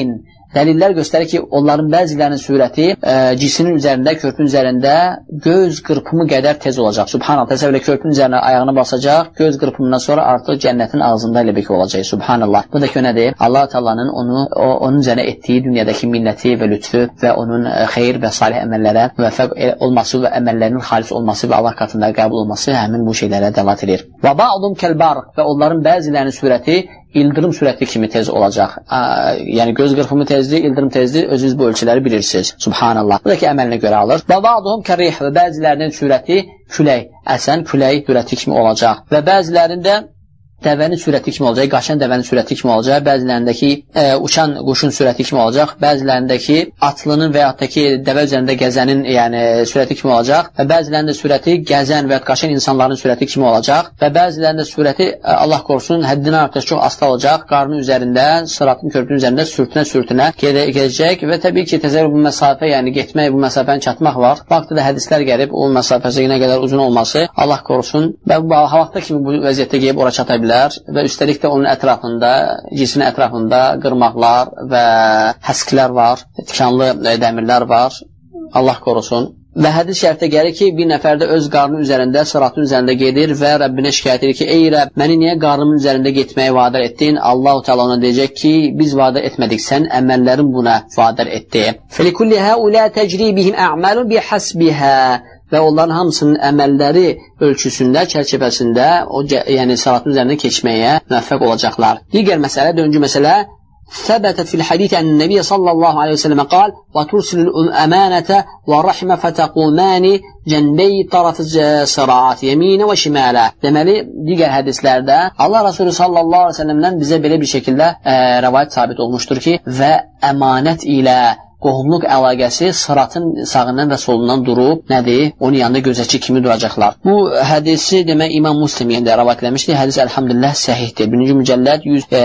dəlillər göstərir ki, onların bəzilərinin surəti cisinin üzərində, körpünün üzərində göz qırpımı qədər tez olacaq. Subhanallah, təsəvvürlə körpünün üzərinə ayağını basacaq, göz qırpımından sonra artıq cənnətin ağzında ilə beki olacaq. Subhanallah. Bu da ki, nədir? Allah Taala'nın onun üzərinə etdiyi dünyadakı minnəti və lütfü və onun xeyir və salih əməllərə müvəffəq olması və əməllərinin xalis olması və Allah katında qəbul olması həmin bu şeylərə dəlalət edir. Və ba'dum kəlbarq və onların bəzilərinin surəti ildırım sürəti kimi tez olacaq. Yəni göz qırpımı tezliyi, ildırım tezliyi, özünüz bu ölçüləri bilirsiniz. Subhanallah. Bu da ki, əməlinə görə alır. Və ba'duhum kərrih və bəzilərinin sürəti külək, əsən külək sürəti kimi olacaq. Və bəzilərində dəvənin sürəti kimi olacaq, qaçan dəvənin sürəti kimi olacaq, bəzilərindəki uçan quşun sürəti kimi olacaq, bəzilərindəki atlının və yaxud da ki, dəvə üzərində gəzənin sürəti kimi olacaq və bəzilərində sürəti gəzən və yaxud qaçan insanların sürəti kimi olacaq və bəzilərində sürəti, Allah qorusun, həddindən artıq çox asta olacaq, qarnın üzərində, sıratın körpünün üzərində sürtünə gedəcək və təbii ki, təzəvvür bu məsafə, yəni getmək, bu məsafəni çatmaq var. Vaxtda da hədislər gəlib, o məsafəsi nə qədər uzun olması, Allah qorusun və bu vaxtda kimi bu vəziyyətdə gəlib ora çata bilər və üstəlik də onun ətrafında, cismin ətrafında qırmaqlar və həskilər var, tikanlı dəmirlər var. Allah qorusun. Və hədis şərifdə gəlir ki, bir nəfər də öz qarnının üzərində, sıratın üzərində gedir və Rəbbinə şikayət edir ki, ey Rəbb, məni niyə qarnımın üzərində getməyə vadar etdin? Allah-u Teala ona deyəcək ki, biz vadar etmədik, sən əməllərin buna vadar etdi. فَلِكُلِّ هَؤُلَا تَجْرِي بِهِمْ أَعْمَالٌ بِحَسْبِهَا və onların hamısının əməlləri ölçüsündə, çərçivəsində, yəni salatın üzərində keçməyə müvəffəq olacaqlar. Digər məsələ, dördüncü məsələ, ثبتت في الحديث أن النبي صلى الله عليه وسلم قال وترسل الأمانة والرحمة فتقومان جنبي طرف الصراط يمين وشمالا. Deməli, digər hədislərdə Allah Resulü sallallahu aleyhi ve sellemdən bizə belə bir şəkildə rəvayət sabit olmuşdur ki, və əmanət ilə qohumluq əlaqəsi sıratın sağından və solundan durub, nədir? Onun yanında gözətçi kimi duracaqlar. Bu hədisi demək İmam Muslim yerində rəvayət eləmişdir. Hədis əlhamdülillah səhihdir. 1-ci mücəlləd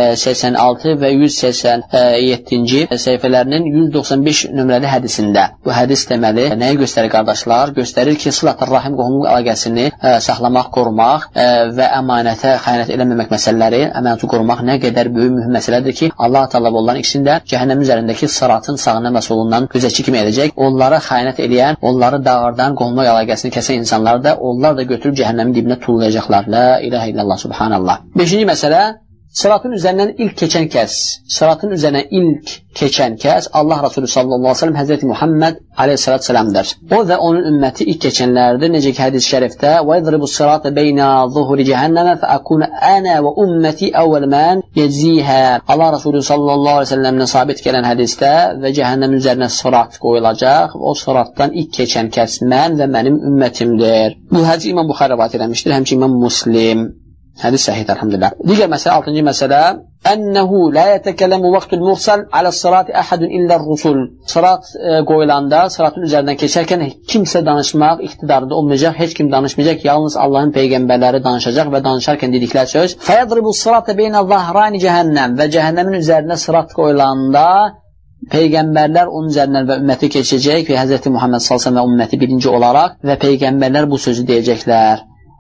186 və 187-ci səhifələrinin 195 nömrəli hədisində. Bu hədis deməli nəyi göstərir qardaşlar? Göstərir ki, sılat-ı rahim qohumluq əlaqəsini saxlamaq, qorumaq və əmanətə xəyanət eləməmək məsələləri, əmanəti qorumaq nə qədər böyük mühüm məsələdir ki, Allah Teala onların ikisində cəhənnəm üzərindəki sıratın sağından və solundan gözətçi kimi edəcək. Onlara xəyanət eləyən, onları dağardan qohumluq əlaqəsini kəsən insanlar da, onlar da götürüb cəhənnəmin dibinə tullayacaqlar. La ilahə illallah, subhanallah. 5-ci məsələ, sıratın üzərindən ilk keçən kəs, sıratın üzərindən ilk keçən kəs Allah Resulü sallallahu aleyhi ve sellem Həzreti Muhammed aleyhissalatü selamdır. O və onun ümməti ilk keçənlərdir. Necə ki, hədis-i şərifdə وَيَضْرِبُ الصِّرَاطَ بَيْنَ ظُهُرِ جَهَنَّمَ فَأَكُونَ أَنَا وَأُمَّتِي أَوَّلَ مَنْ يَجْزِيهَا. Allah Resulü sallallahu aleyhi ve sellemlə sabit gələn hədisdə və cəhənnəmin üzərinə sırat qoyulacaq. O sıratdan ilk keçən kəs mən və mənim ümmətimdir. Bu hədis İmam Buxari rivayət eləmişdir, həmçinin İmam Muslim. Hədis səhihdir, elhamdülillah. Digər məsələ, 6-cı məsələ, Ənəhu la yətəkələmu vaxtul mursal alə sırati əhədun illər rusul. Sırat qoyulanda, sıratın üzərindən keçərkən kimsə danışmaq iqtidarında olmayacaq, heç kim danışmayacaq, yalnız Allahın peyğəmbərləri danışacaq və danışarkən dediklər söz. Fəyədribu sıratə beynə zahrani cəhənnəm və cəhənnəmin üzərində sırat qoyulanda peyğəmbərlər onun üzərindən və ümməti keçəcək və Həzreti Muhammed sallallahu əleyhi və ümməti birinci olaraq və peyğəmbərlər bu sözü deyəcəklər.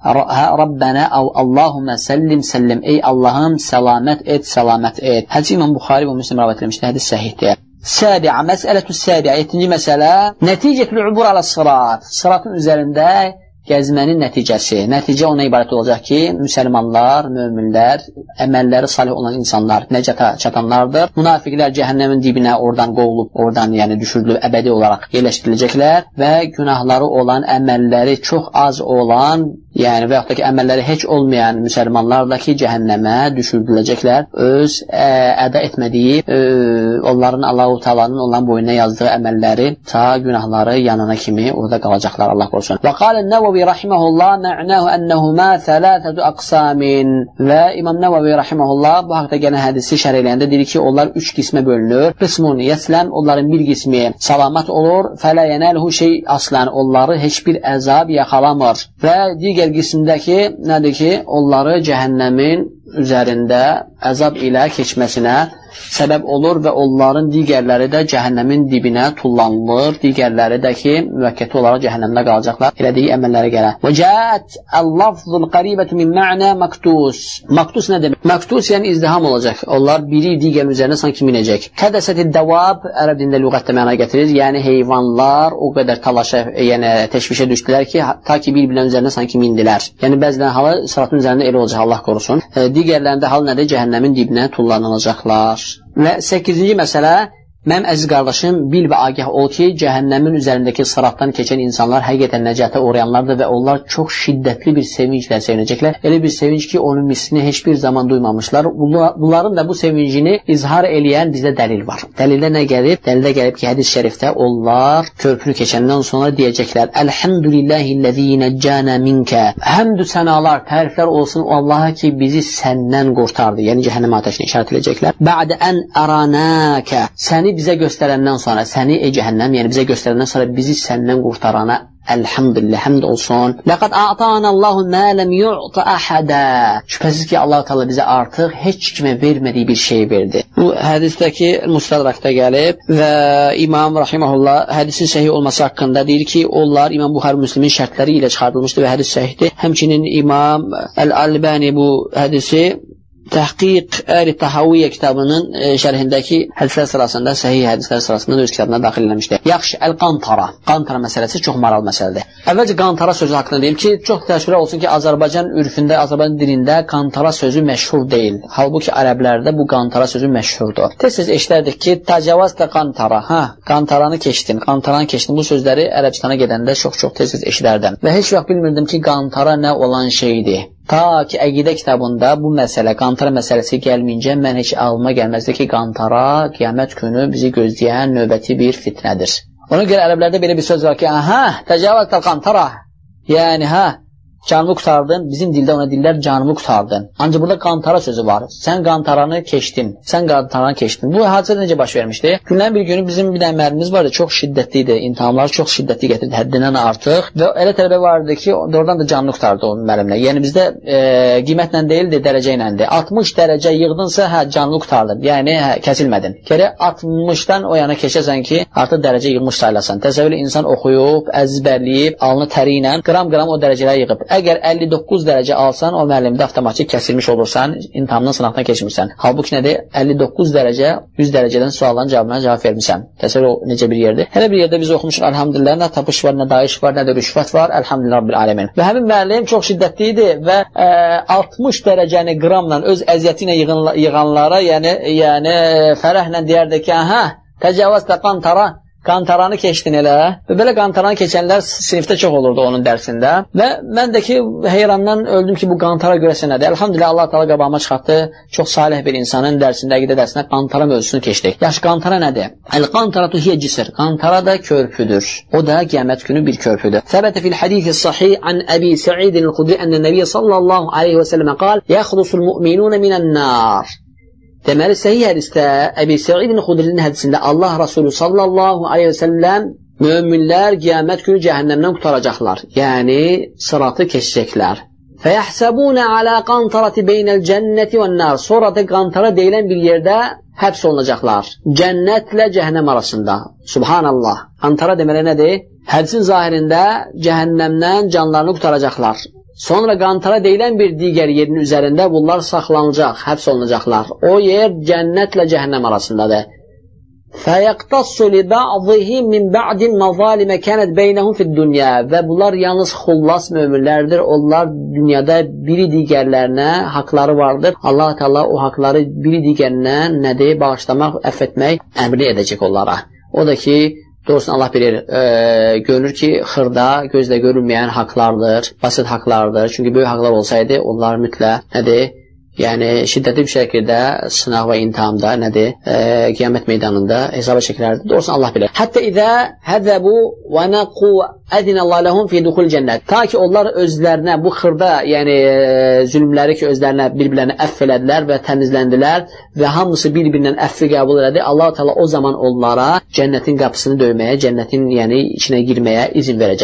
Rabbənə Allahumə səllim səllim. Ey Allahım, səlamət et, səlamət et. Hədis İmam Buxari və Müslim rivayət etmişdir. Hədis səhihdir. Səbi'a, məsələtü səbi'a. 7-ci məsələ, nəticətül ubur alə sırat. Sıratın üzərində gəzmənin nəticəsi. Nəticə ona ibarət olacaq ki, müsəlmanlar, möminlər, əməlləri salih olan insanlar nəcata çatanlardır. Münafiqlər cəhənnəmin dibinə oradan qovulub, oradan yəni düşürülüb, əbədi olaraq yerləşdiriləcəklər və günahları olan, əməlləri çox az olan, yəni və yaxud da ki, əməlləri heç olmayan müsəlmanlar da ki, cəhənnəmə düşürüləcəklər. Öz əda etmədiyi, onların Allah-u Teala'nın olan boynuna yazdığı əməlləri ta günahları yanına kimi orada qalacaqlar, Allah qorusun. Və qalə Nəvəvi rahiməhullah mə'nəhu ənəhumə thələthətü əqsamin. Və İmam Nəvəvi rahiməhullah bu haqda gələn hədisi şərh eləyəndə deyir ki, onlar 3 qismə bölünür. Qismun yəsləm, onların bir qismi salamat olur, fələ yənəlhu şey aslan, onları heç bir əzab yaxalamır. Və digər qismdəki nədir ki, onları cəhənnəmin üzərində əzab ilə keçməsinə səbəb olur və onların digərləri də cəhənnəmin dibinə tullanılır. Digərləri də ki, müvəqqəti olaraq cəhənnəmdə qalacaqlar. Elədiyi əməllərə görə. Və cəət əl-lafzul qaribətu min mə'nə maktus. Maktus nə demək? Maktus yəni izdiham olacaq. Onlar biri digərin üzərinə sanki minəcək. Hədəsəti dəvab ərəb dilində lüğətdə məna gətirir. Yəni heyvanlar o qədər talaşa, yəni təşvişə düşdülər ki, ta ki bir-birinin üzərinə sanki mindilər. Yəni bəzilən halı sıratın üzərində elə olacaq, Allah qorusun. Digərlərində hal nədir? Cəhənnəmin dibinə tullanılacaqlar. Və 8-ci məsələ, mənim əziz qardaşım, bil və agah ol ki, cəhənnəmin üzərindəki sıratdan keçən insanlar həqiqətən nəcətə uğrayanlardır və onlar çox şiddətli bir sevinclə sevinəcəklər. Elə bir sevinc ki, onun mislini heç bir zaman duymamışlar. Bunların da bu sevincini izhar eləyən bizdə dəlil var. Dəlildə nə gəlib? Dəlildə gəlib ki, hədis-i şərifdə onlar körpünü keçəndən sonra deyəcəklər: Elhamdülillahillezî neccânə minkə. Həmdü sənalar, təriflər olsun Allaha ki, bizi səndən qurtardı. Yəni cəhənnəm ateşinə işarət edəcəklər. Bə'də ən əranəkə. Səni bizə göstərəndən sonra, səni ey cəhənnəm, yəni bizə göstərəndən sonra bizi səndən qurtarana elhamdülillah, həmd olsun. Ləqəd a'tanallahu mə ləm yu'ta ahadə. Şübhəsiz ki, Allah Teala bizə artıq heç kimə vermədiyi bir şey verdi. Bu hədisdəki Mustadrakda gəlib və İmam rahimehullah hədisin səhih olması haqqında deyir ki, onlar İmam Buxari Müslimin şərtləri ilə çıxardılmışdı və hədis səhihdir. Həmçinin İmam Əl-Albani bu hədisi Təhqiq Əl-Tahawiyyə kitabının şərhindəki hədislər sırasında, səhih hədislər sırasında öz kitabına daxil eləmişdir. Yaxşı, Əl-Qantara. Qantara məsələsi çox maraqlı məsələdir. Əvvəlcə qantara sözü haqqında deyim ki, çox təəssüf olsun ki, Azərbaycan ürfündə, Azərbaycan dilində qantara sözü məşhur deyil. Halbuki ərəblərdə bu qantara sözü məşhurdur. Tez-tez eşitərdik ki, təcavazda qantara. Qantaranı keçdin, qantaranı keçdin. Bu sözləri Ərəbistana gedəndə çox-çox tez-tez eşidərdim. Və heç vaxt bilmirdim ki, qantara nə olan şeydir. Ta ki, əqidə kitabında bu məsələ, qantara məsələsi gəlməyincə mən heç ağlıma gəlməzdi ki, qantara qiyamət günü bizi gözləyən növbəti bir fitnədir. Ona görə ərəblərdə belə bir söz var ki, təcavazda qantara, yəni canımı qurtardın, bizim dildə ona dillər canımı qurtardın. Ancaq burada qantara sözü var. Sən qantaranı keçdin, sən qantaranı keçdin. Bu hadisə necə baş vermişdi? Gündən bir günü bizim bir dənə müəllimimiz vardı, çox şiddətli idi, imtahanları çox şiddətli gətirdi, həddindən artıq. Və elə tələbə vardı ki, doğrudan da canını qurtardı o müəllimlə. Yəni bizdə qiymətlə deyildi, dərəcə iləndir. 60 dərəcə yığdınsa, canını qurtardın, yəni kəsilmədin. Gərək 60-dan o yana keçəsən ki, artıq dərəcə yığmış sayılasan. Təsəvvür insan oxuyub, əzbərləyib, alnı təri ilə qram-qram o dərəcələri yığıb. Əgər 59 dərəcə alsan, o müəllimdə avtomatik kəsilmiş olursan, imtahandan sınaqdan keçmirsən. Halbuki nədir? 59 dərəcə, 100 dərəcədən sualların cavabına cavab vermirsən. Təsəvvür o necə bir yerdir? Hələ bir yerdə biz oxumuşuq, elhamdülillah, nə tapış var, nə dayış var, nə də rüşvət var, elhamdülillah Rabbil aləmin. Və həmin müəllim çox şiddətli idi və 60 dərəcəni qramla öz əziyyəti ilə yığanlara, yəni fərəhlə deyərdi ki, təcavüz də qantaranı keçdin elə. Və belə qantaranı keçənlər sinifdə çox olurdu onun dərsində. Və mən də ki, heyrandan öldüm ki, bu qantara görəsə nədir? Elhamdülillah, Allah Teala qabağıma çıxartdı. Çox salih bir insanın dərsində, əqidə dərsində qantara mövzusunu keçdik. Yaxşı, qantara nədir? Əl-qantaratu hiyə cisr. Qantara da körpüdür. O da qiyamət günü bir körpüdür. Səbətə fil hədisi sahih an Əbi Səidin el-Xudri ənə Nəbiyyə sallallahu aleyhi və səlləmə qal, yəxlusul mu'minunə minən-nar. Deməli, səhih hədisdə, Əbi Səidin Xudrinin hədisində Allah Rasulü sallallahu aleyhi və səlləm möminlər qiyamət günü cəhənnəmdən qurtaracaqlar. Yəni, sıratı keçəcəklər. Fəyəhsəbunə alə qantarati beynəl cənnəti və nar. Sonra da qantara deyilən bir yerdə həbs olunacaqlar. Cənnətlə cəhənnəm arasında. Subhanallah. Qantara deməli nədir? Hədisin zahirində cəhənnəmdən canlarını qurtaracaqlar. Sonra qantara deyilən bir digər yerin üzərində bunlar saxlanacaq, həbs olunacaqlar. O yer cənnətlə cəhənnəm arasındadır. فَيَقْتَصُّ لِبَعْضِهِمْ مِنْ بَعْدٍ مَظَالِمَ كَانَتْ بَيْنَهُمْ فِي الدُّنْيَا. Və bunlar yalnız xullas möminlərdir. Onlar dünyada biri digərlərinə haqları vardır. Allah Teala o haqları biri digərinə nədir? Bağışlamaq, əff etmək əmri edəcək onlara. O da ki, doğrusu Allah bilir, görünür ki, xırda, gözlə görülməyən haqlardır, basit haqlardır. Çünki böyük haqlar olsaydı, onlar mütləq nədir? Yəni, şiddətli bir şəkildə sınaq və imtihanda nədir? Qiyamət meydanında hesaba çəkilərdir. Doğrusu Allah bilir. Hətta idə hədəbu və nəqu ədinəllah ləhum fi duxul cənnət. Ta ki, onlar özlərinə bu xırda, yəni zülmləri ki, özlərinə bir-birlərini əff elədilər və təmizləndilər və hamısı bir-birindən əffi qəbul elədi. Allah Teala o zaman onlara cənnətin qapısını döyməyə, cənnətin yəni içinə girməyə izin verəcək.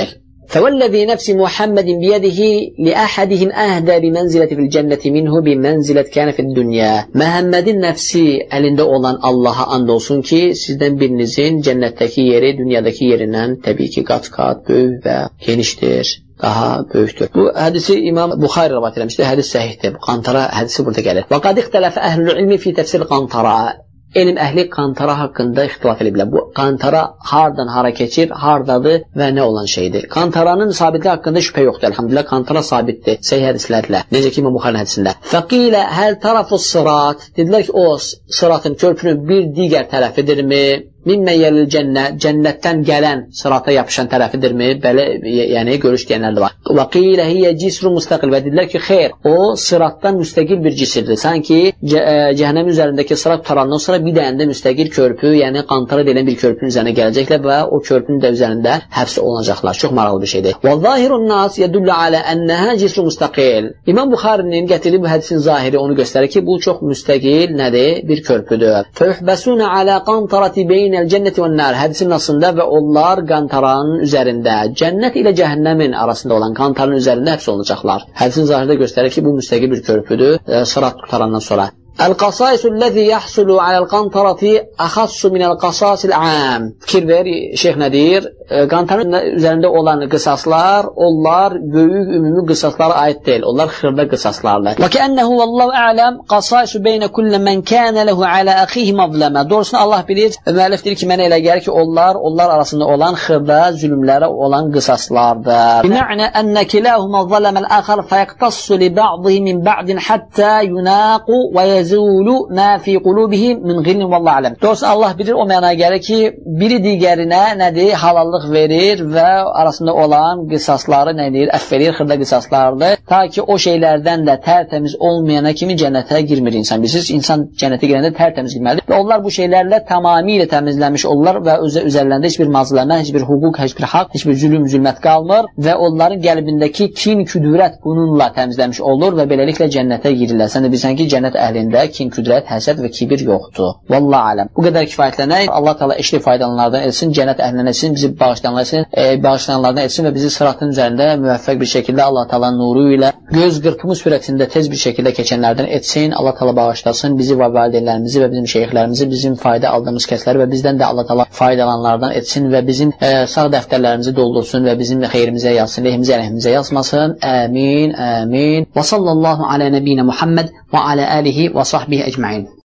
فَوَالَّذِي نَفْسِ مُحَمَّدٍ بِيَدِهِ لِأَحَدِهِمْ أَهْدَى بِمَنْزِلَةِ فِي الْجَنَّةِ مِنْهُ بِمَنْزِلَةِ كَانَ فِي الدُّنْيَا. Məhəmmədin nəfsi əlində olan Allaha and olsun ki, sizdən birinizin cənnətdəki yeri dünyadakı yerindən təbii ki, qat-qat böyük və genişdir, daha böyükdür. Bu hədisi İmam Buxari rivayet etmişdir. Hədis səhihdir. Qantara hədisi burada gəlir. Və qad ixtələfə əhlul ilmi fi təfsir qantara. Elm əhli qantara haqqında ixtilaf ediblər. Bu qantara hardan hara keçir, hardadır və nə olan şeydir? Qantaranın sabitliyi haqqında şübhə yoxdur. Elhamdülillah qantara sabitdir. Səhih hədislərlə. Necə ki İmam Buxarinin hədisində. Fəqilə həl tarafus sırat. Dedilər ki, o sıratın körpünün bir digər tərəfidirmi? Mimmə yəlil cənnətdən gələn sırata yapışan tərəfidirmi? Belə, yəni görüş deyənlər də var. Və qilə hiyyə cisru müstəqil. Və dedilər ki, xeyr, o sıratdan müstəqil bir cisirdir. Sanki cəhənnəmin üzərindəki sırat tutarandan sonra bir dənə də müstəqil körpü, yəni qantara deyilən bir körpünün üzərinə gələcəklər və o körpünün də üzərində həbs olunacaqlar. Çox maraqlı bir şeydir. Və zahirun nas yədullu alə ennəhə cisru müstəqil. İmam Buxarinin gətirdiyi bu hədisin zahiri onu göstərir ki, bu çox müstəqil nədir? Bir körpüdür. Fəyuhbəsunə alə qantarati beyn cənnəti və nar. Hədisin nasında və onlar qantaranın üzərində, cənnət ilə cəhənnəmin arasında olan qantarın üzərində həbs olunacaqlar. Hədisin zahirdə göstərir ki, bu müstəqil bir körpüdür, sırat qutarandan sonra. El-qasaisul-ləzi yahsulu aləl-qantarati əxassu minəl-qasasil-əm. Fikir ver, şeyh nə deyir? Qantarın üzərində olan qısaslar, onlar böyük ümumi qısaslara aid deyil. Onlar xırda qısaslardır. Və kənnəhu vallahu a'lam qasaisu beynə kullə mən kənə lehu alə əxihi mazləmə. Doğrusunu Allah bilir. Müəllif deyir ki, mənə elə gəlir ki, onlar arasında olan xırda zülmlərə olan qısaslardır. Bima'nə ennə kilahuma zələməl əxər fəyəqtassu li ba'dihi min ba'din hatta yunaqu və yəzulu mə fi qulubihim min ghillin vallahu a'lam. Doğrusunu Allah bilir, o mənaya gəlir ki, biri digərinə nədir? Halallıq verir və arasında olan qisasları nədir? Əff verir, xırda qisaslardır. Ta ki o şeylərdən də tərtəmiz olmayana kimi cənnətə girmir insan. Bilirsiniz, insan cənnətə girəndə tərtəmiz girməlidir. Və onlar bu şeylərlə tamamilə təmizlənmiş olurlar və üzərlərində heç bir mazləmə, heç bir hüquq, heç bir haqq, heç bir zülmət qalmır və onların qəlbindəki kin, küdürət bununla təmizlənmiş olur və beləliklə cənnətə girirlər. Sən də bilirsən ki, cənnət əhlində kin, küdürət, həsəd və kibir yoxdur. Vallahu aləm. Bu qədər kifayətlənək. Allah Teala eşli faydalanlardan etsin, cənnət əhlindən etsin, bizi bağışlayanlardan etsin və bizi sıratın üzərində müvəffəq bir şəkildə Allah Teala nuru ilə göz qırpımı sürətində tez bir şəkildə keçənlərdən etsin. Allah Teala bağışlasın bizi və valideynlərimizi və bizim şeyxlərimizi, bizim fayda aldığımız kəsləri və bizdən də Allah Teala faydalananlardan etsin və bizim sağ dəftərlərimizi doldursun və bizim xeyrimizə yazsın, lehimizə, əleyhimizə yazmasın. Amin, amin. Və sallallahu alə nəbiyinə Muhammed və alə alihi və sahbihi ecmain.